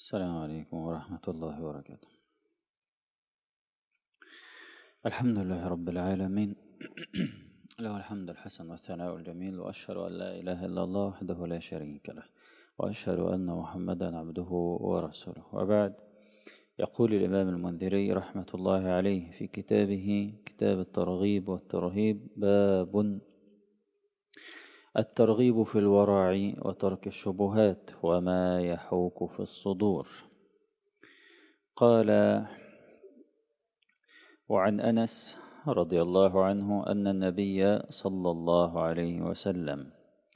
السلام عليكم ورحمة الله وبركاته. الحمد لله رب العالمين له الحمد الحسن والثناء الجميل، وأشهد أن لا إله إلا الله وحده لا شريك له، وأشهد أن محمدا عبده ورسوله. وبعد، يقول الإمام المنذري رحمة الله عليه في كتابه كتاب الترغيب والترهيب: باب الترغيب في الورع وترك الشبهات وما يحوك في الصدور. قال: وعن أنس رضي الله عنه أن النبي صلى الله عليه وسلم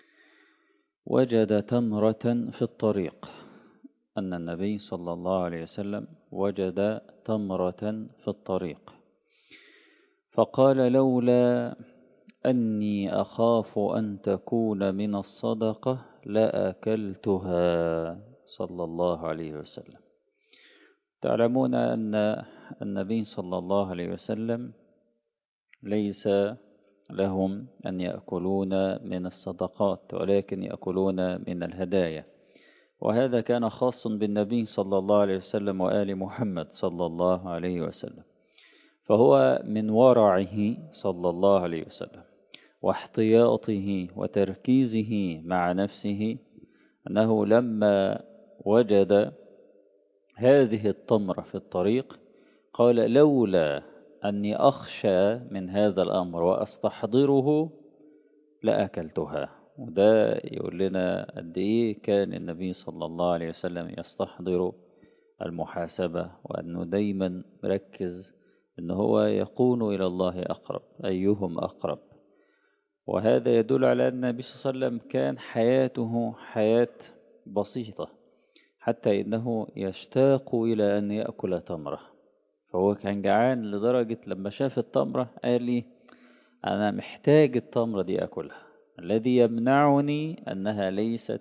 وجد تمرة في الطريق. أن النبي صلى الله عليه وسلم وجد تمرة في الطريق، فقال: لولا أني أخاف أن تكون من الصدقة لأكلتها، صلى الله عليه وسلم. تعلمون أن النبي صلى الله عليه وسلم ليس لهم أن يأكلون من الصدقات، ولكن يأكلون من الهدايا، وهذا كان خاص بالنبي صلى الله عليه وسلم وآل محمد صلى الله عليه وسلم. فهو من ورعه صلى الله عليه وسلم واحتياطه وتركيزه مع نفسه أنه لما وجد هذه التمرة في الطريق قال: لولا أني أخشى من هذا الأمر وأستحضره لأكلتها. وده يقول لنا قد إيه كان النبي صلى الله عليه وسلم يستحضر المحاسبة، وأنه دايما مركز أنه هو يكون إلى الله أقرب، أيهم أقرب. وهذا يدل على أن النبي صلى الله عليه وسلم كان حياته حياة بسيطة، حتى إنه يشتاق إلى أن يأكل تمرة. فهو كان جعان لدرجة لما شاف التمرة قال لي: أنا محتاج التمرة دي أكلها، الذي يمنعني أنها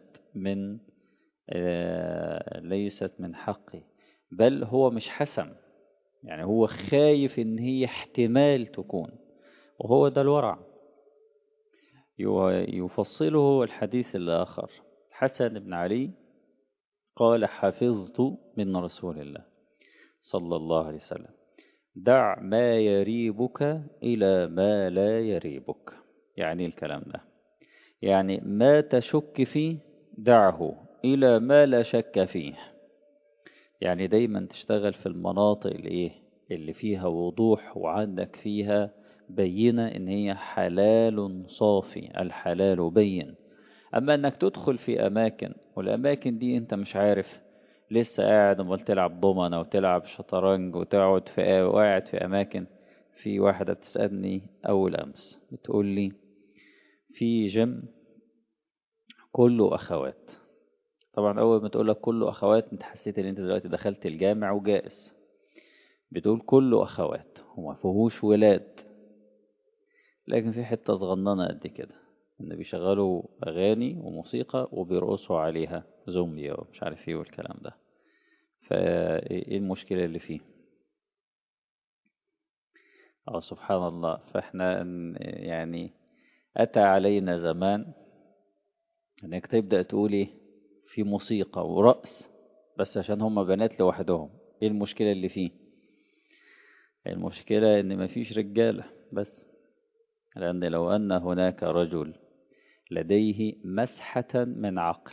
ليست من حقي، بل هو مش حسن، يعني هو خايف إن هي احتمال تكون، وهو ده الورع. يفصله الحديث الآخر. حسن بن علي قال: حفظت من رسول الله صلى الله عليه وسلم: دع ما يريبك إلى ما لا يريبك. يعني الكلام ده يعني ما تشك فيه دعه إلى ما لا شك فيه. يعني دايما تشتغل في المناطق اللي فيها وضوح، وعندك فيها بينة إن هي حلال صافي، الحلال بين. أما أنك تدخل في أماكن، والأماكن دي أنت مش عارف، لسه قاعد أمال تلعب ضمنة وتلعب شطرنج وتقعد وقاعد في أماكن. في واحدة بتسألني أول أمس بتقول لي: في جيم كله أخوات. طبعا أول ما تقول لك كله أخوات أنت حسيت إن أنت دلوقتي دخلت الجامع وجائز. بتقول كله أخوات وما فيهوش ولاد، لكن في حتة صغننة قد كده إن بيشغلوا أغاني وموسيقى وبيرقصوا عليها زومبي ومش عارف إيه والكلام ده. فإيه المشكلة اللي فيه؟ سبحان الله. فإحنا يعني أتى علينا زمان إنك تبدأ تقولي في موسيقى ورقص بس عشان هم بنات لوحدهم. إيه المشكلة اللي فيه؟ المشكلة إن مفيش رجالة بس، لأن لو أن هناك رجل لديه مسحة من عقل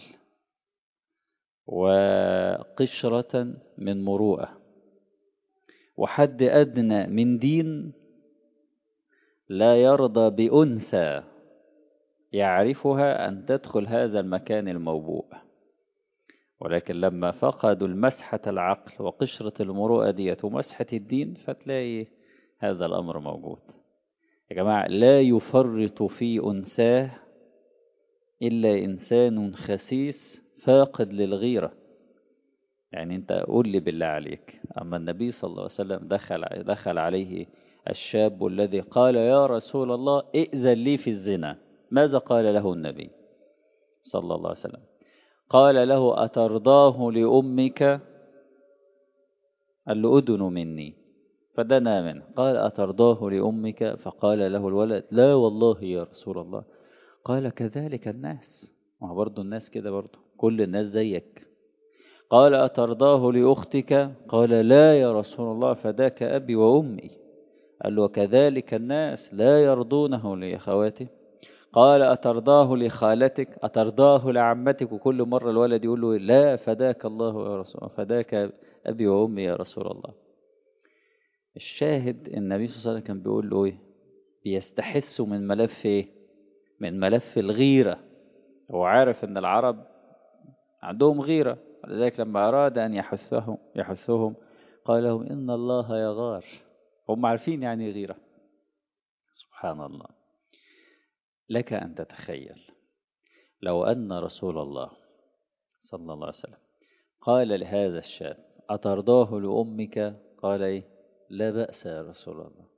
وقشرة من مروءة وحد أدنى من دين، لا يرضى بأنثى يعرفها أن تدخل هذا المكان الموبوء. ولكن لما فقدوا المسحة العقل وقشرة المروءة ديت ومسحة الدين، فتلاقي هذا الأمر موجود. يا جماعة، لا يفرط في أنثاه إلا إنسان خسيس فاقد للغيرة. يعني أنت قول لي بالله عليك، أما النبي صلى الله عليه وسلم دخل عليه الشاب الذي قال: يا رسول الله ائذن لي في الزنا، ماذا قال له النبي صلى الله عليه وسلم؟ قال له: أترضاه لأمك؟ قال له: أدن مني. فدنا منه. قال: أترضاه لأمك؟ فقال له الولد: لا والله يا رسول الله. قال: كذلك الناس، ما برضو الناس كده، برضو كل الناس زيك. قال أترضاه لأختك؟ قال لا يا رسول الله، فداك أبي وأمي. قال له وكذلك الناس لا يرضونه لأخواته. قال أترضاه لخالتك؟ أترضاه لعمتك؟ وكل مرة الولد يقول له لا، فداك الله يا رسول الله، فداك أبي وأمي يا رسول الله. الشاهد النبي صلى الله عليه وسلم كان بيقول له إيه؟ بيستحسوا من ملف إيه؟ من ملف الغيرة. هو عارف إن العرب عندهم غيرة، لذلك لما أراد أن يحثهم قال لهم إن الله يغار. هم عارفين يعني غيرة. سبحان الله. لك أن تتخيل لو أن رسول الله صلى الله عليه وسلم قال لهذا الشاب أترضاه لأمك؟ قال إيه؟ لا بأس يا رسول الله.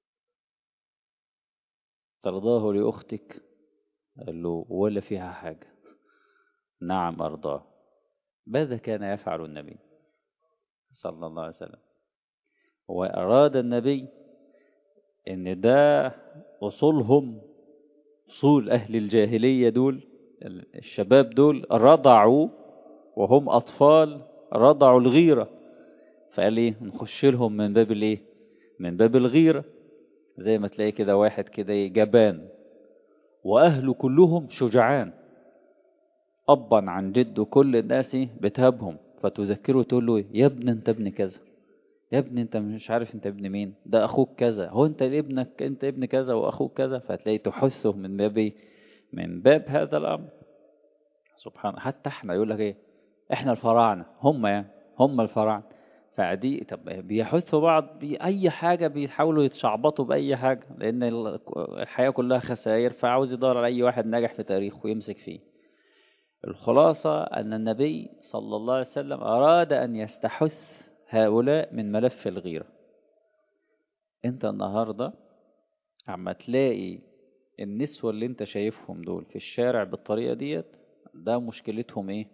ترضاه لأختك؟ قال له ولا فيها حاجة. نعم أرضاه. ماذا كان يفعل النبي صلى الله عليه وسلم؟ وأراد النبي إن ده أصولهم، أصول أهل الجاهلية دول، الشباب دول رضعوا وهم أطفال، رضعوا الغيرة. فقال إيه؟ نخش لهم من باب الإيه؟ من باب الغيرة. زي ما تلاقي كده واحد كده جبان وأهله كلهم شجعان، أبا عن جد كل الناس بتهابهم، فتذكره تقول له يا ابن أنت ابن كذا، يا ابني انت مش عارف انت ابن مين، ده اخوك كذا، هو انت ابنك، انت ابن كذا واخوك كذا. فتلاقي تحثه من باب من باب هذا الامر. سبحان. حتى احنا يقول لك ايه؟ احنا الفراعنه، هم يعني هم الفراعنه. فدي طب بيحثوا بعض بأي حاجة، بيحاولوا يتشعبطوا بأي حاجة، لأن الحياة كلها خسائر، فعاوز يدور على أي واحد ناجح في تاريخه ويمسك فيه. الخلاصة أن النبي صلى الله عليه وسلم أراد أن يستحث هؤلاء من ملف الغيرة. أنت النهاردة عم تلاقي النسوة اللي أنت شايفهم دول في الشارع بالطريقة ديت، ده مشكلتهم إيه؟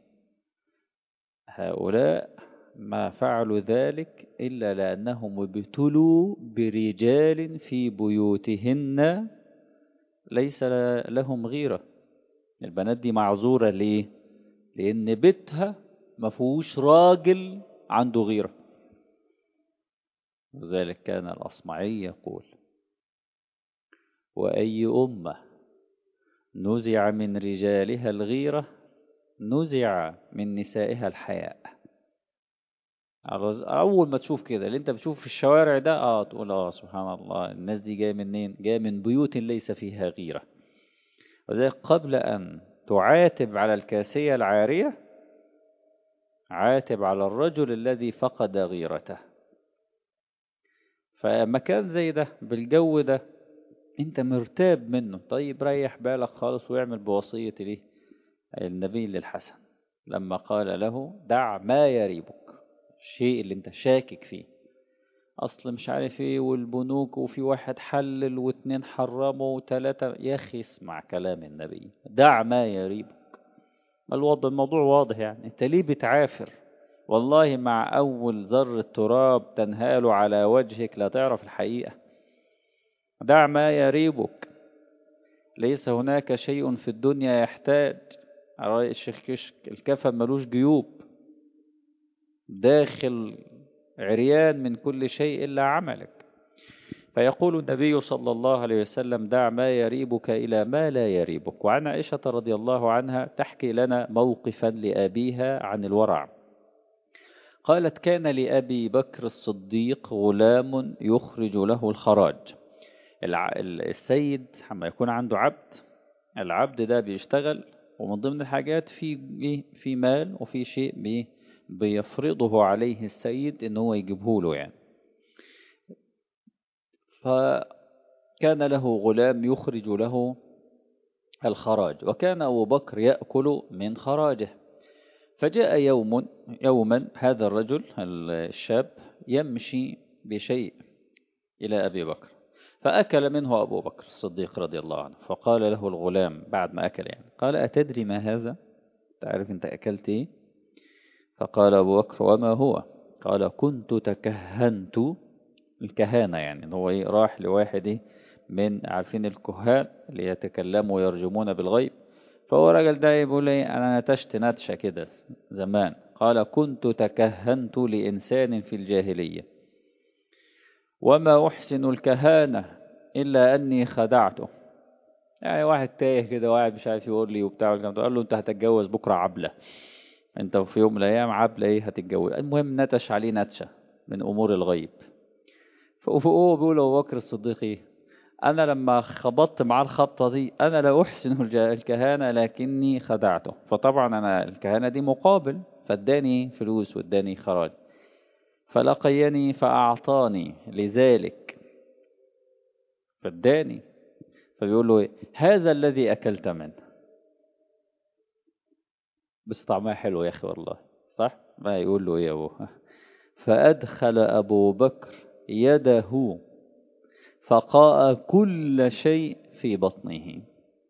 هؤلاء ما فعلوا ذلك إلا لأنهم ابتلوا برجال في بيوتهن ليس لهم غيرة. البنات دي معذورة ليه؟ لأن بيتها ما فيهوش راجل عنده غيرة. وذلك كان الأصمعي يقول وأي أمة نزع من رجالها الغيرة نزع من نسائها الحياء. أول ما تشوف كده اللي أنت بتشوف في الشوارع ده تقول سبحان الله، الناس دي جاية منين؟ جاية من بيوت ليس فيها غيرة. وذلك قبل أن تعاتب على الكاسية العارية عاتب على الرجل الذي فقد غيرته. فمكان زي ده بالجو ده انت مرتاب منه، طيب ريح بالك خالص واعمل بوصية ليه النبي للحسن لما قال له دع ما يريبك، الشيء اللي انت شاكك فيه، اصل مش عارف ايه والبنوك وفي واحد حلل واتنين حرموا وتلاتة. يا اخي اسمع كلام النبي، دع ما يريبك. الموضوع واضح يعني، انت ليه بتعافر؟ والله مع اول ذرة تراب تنهال على وجهك لا تعرف الحقيقة. دع ما يريبك، ليس هناك شيء في الدنيا يحتاج. على رأي الشيخ كشك الكفن ملوش جيوب، داخل عريان من كل شيء إلا عملك. فيقول النبي صلى الله عليه وسلم دع ما يريبك إلى ما لا يريبك. وعن عائشة رضي الله عنها تحكي لنا موقفا لأبيها عن الورع. قالت كان لأبي بكر الصديق غلام يخرج له الخراج. السيد لما يكون عنده عبد، العبد ده بيشتغل، ومن ضمن الحاجات في مال وفي شيء بيفرضه عليه السيد ان هو يجيبه له يعني. فكان له غلام يخرج له الخراج، وكان أبو بكر يأكل من خراجه. فجاء يوما هذا الرجل الشاب يمشي بشيء إلى أبي بكر، فأكل منه أبو بكر الصديق رضي الله عنه. فقال له الغلام بعد ما أكل يعني، قال أتدري ما هذا؟ تعرف أنت أكلت إيه؟ فقال أبو بكر وما هو؟ قال كنت تكهنت. الكهانة يعني إن هو راح لواحد من عارفين الكهان اللي يتكلموا ويرجمون بالغيب. فهو الراجل ده يقول أنا نتشت نتشة كده زمان. قال كنت تكهنت لإنسان في الجاهلية وما أحسن الكهانة إلا أني خدعته. يعني واحد تايه كده، واحد مش عارف يقول لي وبتاع والكلام ده، قال له أنت هتتجوز بكرة عبلة، أنت في يوم من الأيام عبلة إيه هتتجوز. المهم نتش عليه نتشة من أمور الغيب. فهو بيقول أبو بكر الصديق إيه؟ أنا لما خبطت معاه الخبطة دي أنا لا أحسن الكهانة لكني خدعته. فطبعا أنا الكهانة دي مقابل، فاداني فلوس واداني خراج، فلقيني فأعطاني لذلك فاداني. فبيقول له إيه؟ هذا الذي أكلت منه. بس طعمها حلو يا أخي والله، صح؟ ما يقول له إيه يا أبوه؟ فأدخل أبو بكر يده فقاء كل شيء في بطنه.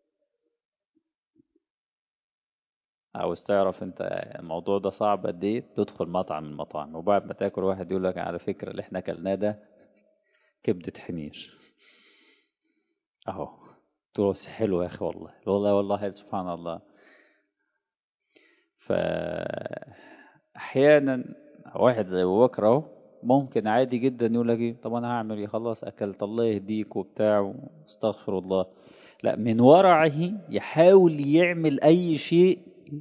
عاوز تعرف انت الموضوع ده صعب قد ايه؟ تدخل مطعم من المطاعم وبعد ما تاكل واحد يقول لك على فكرة اللي احنا اكلناه ده كبدة حمير اهو. تروس حلو يا اخي والله، والله والله سبحان الله. فاحيانا واحد زي ابو بكر اهو ممكن عادي جدا يقول لك ايه، طب انا هعمل ايه، خلاص اكلت الله يهديك وبتاع استغفر الله. لا، من ورعه يحاول يعمل اي شيء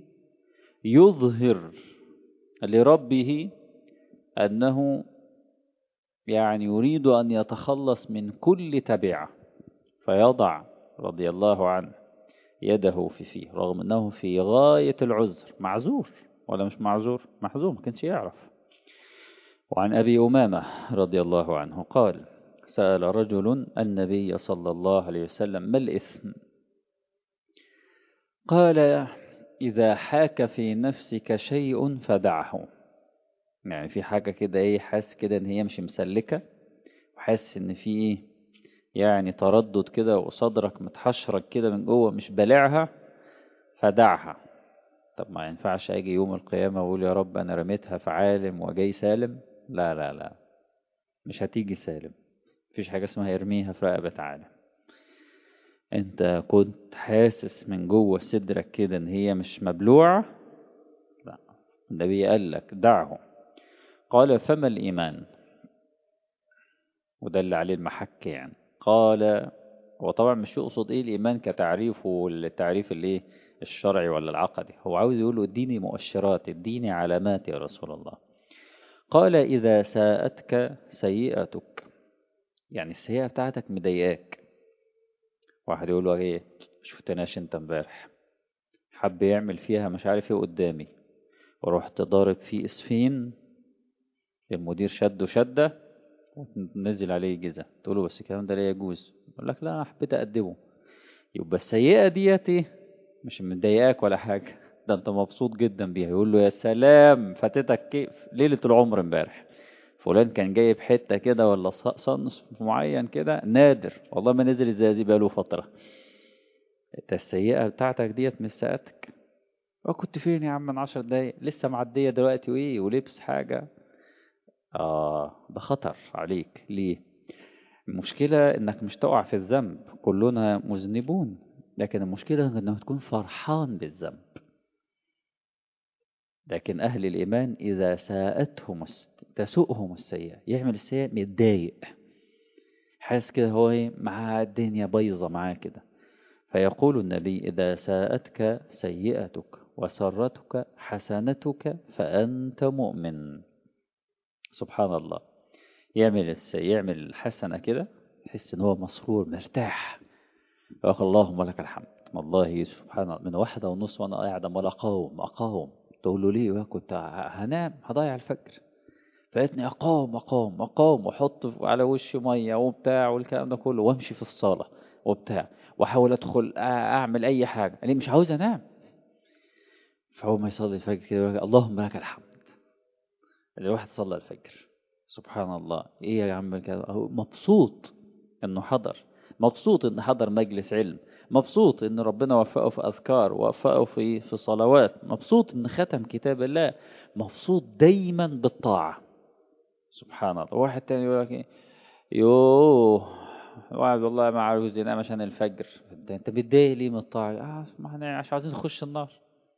يظهر لربه أنه يعني يريد أن يتخلص من كل تبعة، فيضع رضي الله عنه يده في فيه رغم أنه في غاية العذر، معذور ولا مش معذور؟ محذور، ما كانش يعرف. وعن أبي أمامة رضي الله عنه قال سأل رجل النبي صلى الله عليه وسلم ما الإثم؟ قال إذا حاك في نفسك شيء فدعه. يعني في حاجة كده ايه، حاسس كده ان هي مش مسلكة، وحاسس ان في ايه يعني تردد كده وصدرك متحشرك كده من جوه مش بلعها، فدعها. طب ما ينفعش اجي يوم القيامة واقول يا رب انا رميتها في عالم وجاي سالم؟ لا لا لا، مش هتيجي سالم. مفيش حاجة اسمها يرميها في رقبة عالم. انت كنت حاسس من جوه صدرك كده ان هي مش مبلوعة، لا، النبي قال لك دعه. قال فما الإيمان؟ وده اللي عليه المحك يعني. قال، هو طبعا مش يقصد ايه الإيمان كتعريفه والتعريف الايه الشرعي ولا العقدي، هو عاوز يقول له اديني مؤشرات، اديني علامات يا رسول الله. قال إذا ساءتك سيئتك، يعني السيئة بتاعتك مضايقاك. واحد يقول له ايه، شفتناش انت امبارح حب يعمل فيها مش عارف ايه قدامي، ورحت ضارب فيه اسفين، المدير شده شده ونزل عليه جزا، تقول له بس الكلام ده لا يجوز، يقول لك لا انا حبيت اقدمه. يبقى السيئة ديتي مش مضايقاك ولا حاجة، ده انت مبسوط جدا بيها. يقول له يا سلام فاتتك كيف ليلة العمر امبارح، فلان كان جايب حتة كده ولا صنص معين كده نادر، والله ما نزل الزقازيق بقاله فترة. انت السيئة بتاعتك ديت مش ساعتك. كنت فين يا عم من 10 دقايق، لسه معدية دلوقتي وايه ولبس حاجة. ده خطر عليك. ليه؟ المشكلة انك مش تقع في الذنب، كلنا مذنبون، لكن المشكلة انك تكون فرحان بالذنب. لكن أهل الإيمان إذا ساءتهم تسوءهم السيئة، يعمل السيئة متضايق، حاسس كده هو مع الدنيا بايظة معاه كده. فيقول النبي إذا ساءتك سيئتك وسرتك حسنتك فأنت مؤمن. سبحان الله. يعمل الحسنة كده يحس إن هو مسرور مرتاح، يقول اللهم لك الحمد. والله سبحان الله من 1:30 وأنا قاعد عمال أقاوم. تقول له ليه؟ كنت هنام هضيع الفجر. فلقيتني أقاوم وأحط على وشي مية وبتاع والكلام ده كله، وأمشي في الصالة وبتاع، وأحاول أدخل أعمل أي حاجة، أنا مش عاوز أنام. فهو ما يصلي الفجر كده يقول اللهم لك الحمد. الواحد صلى الفجر، سبحان الله، إيه يا عم كده، هو مبسوط إنه حضر، مبسوط إنه حضر مجلس علم، مبسوط إن ربنا وفقه في أذكار، وفقه في صلوات، مبسوط إن ختم كتاب الله، مبسوط دايما بالطاعة. سبحان الله. واحد تاني يقول لك يوه، واحد والله ما عاوز ينام عشان الفجر. انت متضايق ليه من الطاعة؟ ما احنا عشان عايزين نخش النار.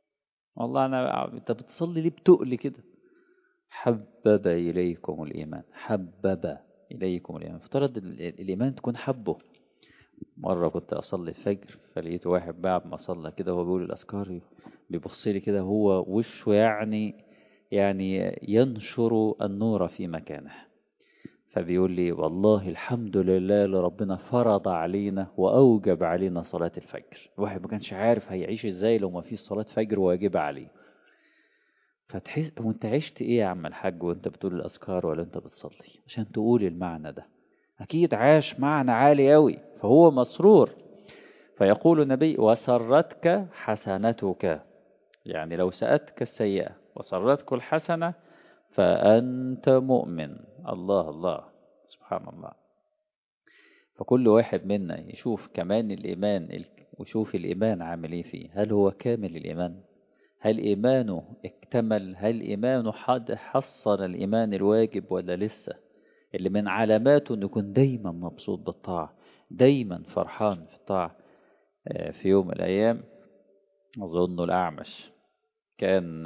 والله أنت بتصلي ليه بتقل كده؟ حبب إليكم الإيمان، حبب إليكم الإيمان، افترض الإيمان تكون حبه. مرة كنت أصلي الفجر فلقيت واحد بعد ما صلى كده وهو بيقول الأذكار بيبص لي كده، هو وشه يعني ينشر النور في مكانه، فبيقول لي والله الحمد لله اللي ربنا فرض علينا وأوجب علينا صلاة الفجر. الواحد ما كانش عارف هيعيش ازاي لو ما فيش صلاة فجر واجبة عليه. فتحس وانت عشت ايه يا عم الحاج وانت بتقول الأذكار ولا انت بتصلي عشان تقول المعنى ده؟ أكيد عاش معنى عالي أوي فهو مسرور. فيقول النبي وسرتك حسنتك، يعني لو سأتك السيئة وسرتك الحسنة فأنت مؤمن. الله الله، سبحان الله. فكل واحد منا يشوف كمان الإيمان ويشوف الإيمان عامل إيه فيه، هل هو كامل الإيمان؟ هل إيمانه اكتمل؟ هل إيمانه حصل الإيمان الواجب ولا لسه؟ اللي من علاماته أنه يكون دايما مبسوط بالطاعة، دايما فرحان في الطاعة. في يوم من الأيام أظن الأعمش كان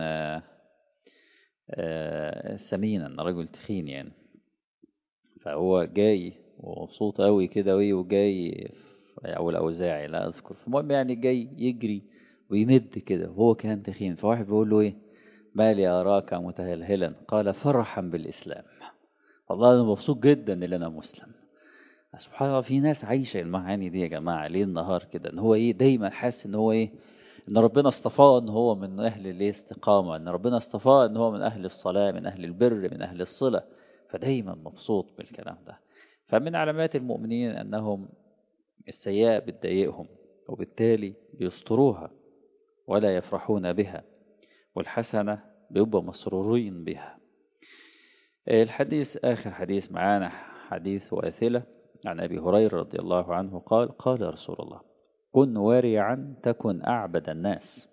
سمينا، رجل تخين يعني، فهو جاي ومبسوط قوي كده وجاي، او الاوزاعي لا اذكر، فالمهم يعني جاي يجري ويمد كده وهو كان تخين، فواحد بيقول له ايه ما لي اراك متهلهلا؟ قال فرحا بالاسلام. والله انا مبسوط جدا ان انا مسلم. سبحان الله، في ناس عايشه المعاني دي يا جماعه ليل نهار كده، ان هو ايه دايما حاسس ان هو ايه، ان ربنا اصطفاه ان هو من اهل الاستقامه، ان ربنا اصطفاه ان هو من اهل الصلاه، من اهل البر، من اهل الصله، فدايما مبسوط بالكلام ده. فمن علامات المؤمنين انهم السيئة بتضايقهم وبالتالي بيستروها ولا يفرحون بها، والحسنة بيبقى مسرورين بها. الحديث آخر حديث معانا حديث واثلة عن أبي هريرة رضي الله عنه قال قال رسول الله كن ورعا تكن أعبد الناس،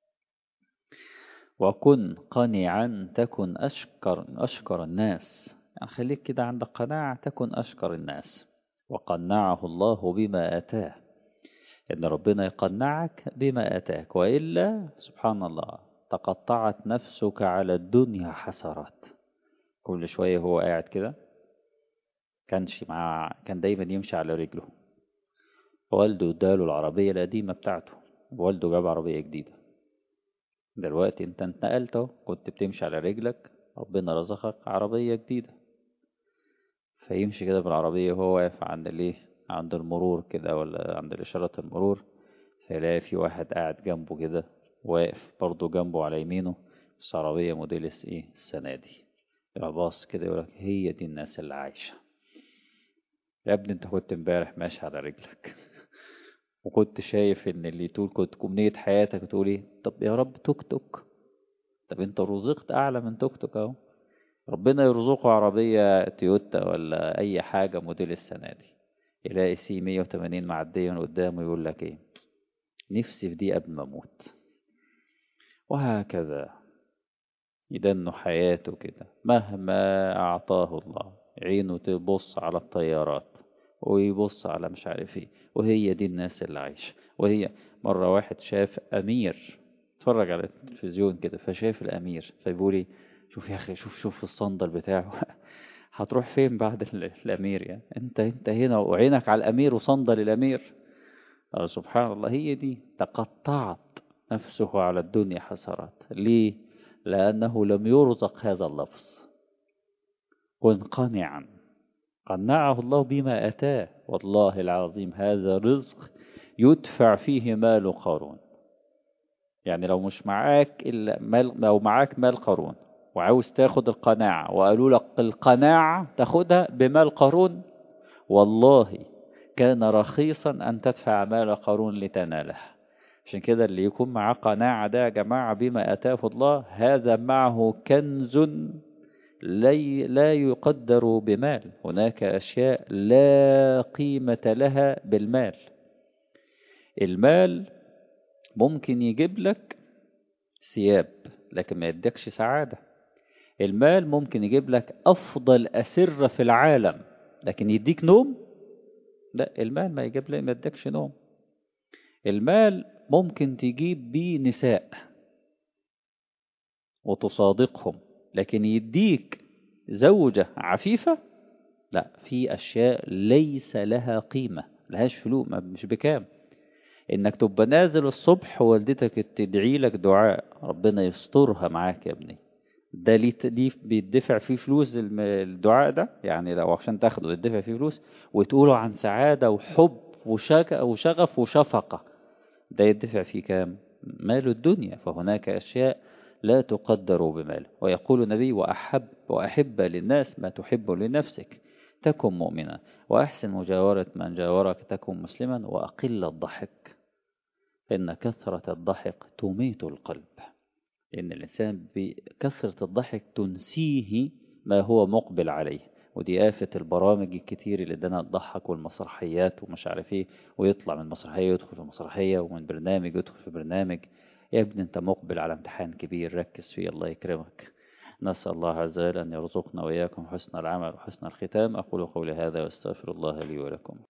وكن قنعا تكن أشكر الناس. يعني خليك كده عندك قناعة تكن أشكر الناس. وقنعه الله بما آتاه، إن ربنا يقنعك بما آتاك، وإلا سبحان الله تقطعت نفسك على الدنيا حسرات. كل شوية هو قاعد كده، كان دايما يمشي على رجله، والده اداله العربية القديمة بتاعته، والده جاب عربية جديدة. دلوقتي انت انتقلت اهو، كنت بتمشي على رجلك، ربنا رزقك عربية جديدة، فيمشي كده بالعربية وهو واقف عند عند المرور كده ولا عند إشارة المرور، فيلاقي في واحد قاعد جنبه كده، واقف برضه جنبه على يمينه، بس عربية موديل ايه السنة دي. يبقى باص كده يقولك هي دي الناس اللي عايشة. يا ابني انت كنت امبارح ماشي على رجلك وكنت شايف ان اللي طول كنت أمنية حياتك تقول ايه؟ طب يا رب توك توك. طب انت رزقت اعلى من توك توك اهو، ربنا يرزقه عربية تويوتا ولا اي حاجة موديل السنة دي، يلاقي سي 180 معدية من قدامه يقول لك ايه؟ نفسي في دي قبل ما اموت. وهكذا يدن حياته كده، مهما أعطاه الله عينه تبص على الطيارات ويبص على مش عارف ايه، وهي دي الناس اللي عايشة. وهي مرة واحد شاف أمير، اتفرج على التلفزيون كده فشاف الأمير فبيقول لي شوف يا أخي، شوف الصندل بتاعه هتروح فين بعد الأمير؟ يعني انت هنا وعينك على الأمير وصندل الأمير. سبحان الله، هي دي تقطعت نفسه على الدنيا حسرات. ليه؟ لأنه لم يرزق هذا اللفظ. كن قانعا، قنعه الله بما أتاه. والله العظيم هذا رزق يدفع فيه مال قارون. يعني لو مش معاك إلا مال، لو معاك مال قارون وعاوز تاخد القناعة وقالوا لك القناعة تاخدها بمال قارون، والله كان رخيصا أن تدفع مال قارون لتناله. عشان كده اللي يكون معاه قناعة ده يا جماعة بما أتاه الله، هذا معه كنز لا يقدر بمال. هناك أشياء لا قيمة لها بالمال. المال ممكن يجيب لك ثياب لكن ما يدكش سعادة. المال ممكن يجيب لك أفضل أسرة في العالم لكن يديك نوم؟ لا، المال ما يجيب لك، ما يدكش نوم. المال ممكن تجيب بيه نساء وتصادقهم، لكن يديك زوجة عفيفة لا، في أشياء ليس لها قيمة، لهاش فلوس، مش بكام. إنك تبقى نازل الصبح ووالدتك تدعي لك دعاء ربنا يسترها معاك يا ابني، ده ليه بيدفع فيه فلوس الدعاء ده؟ يعني لو عشان تاخده يدفع فيه فلوس، وتقوله عن سعادة وحب وشغف وشفقة، ده يدفع فيه كام؟ مال الدنيا. فهناك أشياء لا تقدر بمال. ويقول النبي: وأحب للناس ما تحب لنفسك تكن مؤمنا، وأحسن مجاورة من جاورك تكن مسلما، وأقل الضحك فإن كثرة الضحك تميت القلب. لأن الإنسان بكثرة الضحك تنسيه ما هو مقبل عليه. ودي آفة البرامج الكتير اللي دنا تضحك والمسرحيات ومش عارف ايه، ويطلع من مسرحية يدخل في مسرحية، ومن برنامج يدخل في برنامج. يا ابني انت مقبل على امتحان كبير، ركز فيه الله يكرمك. نسأل الله عز وجل أن يرزقنا وإياكم حسن العمل وحسن الختام. أقول قولي هذا واستغفر الله لي ولكم.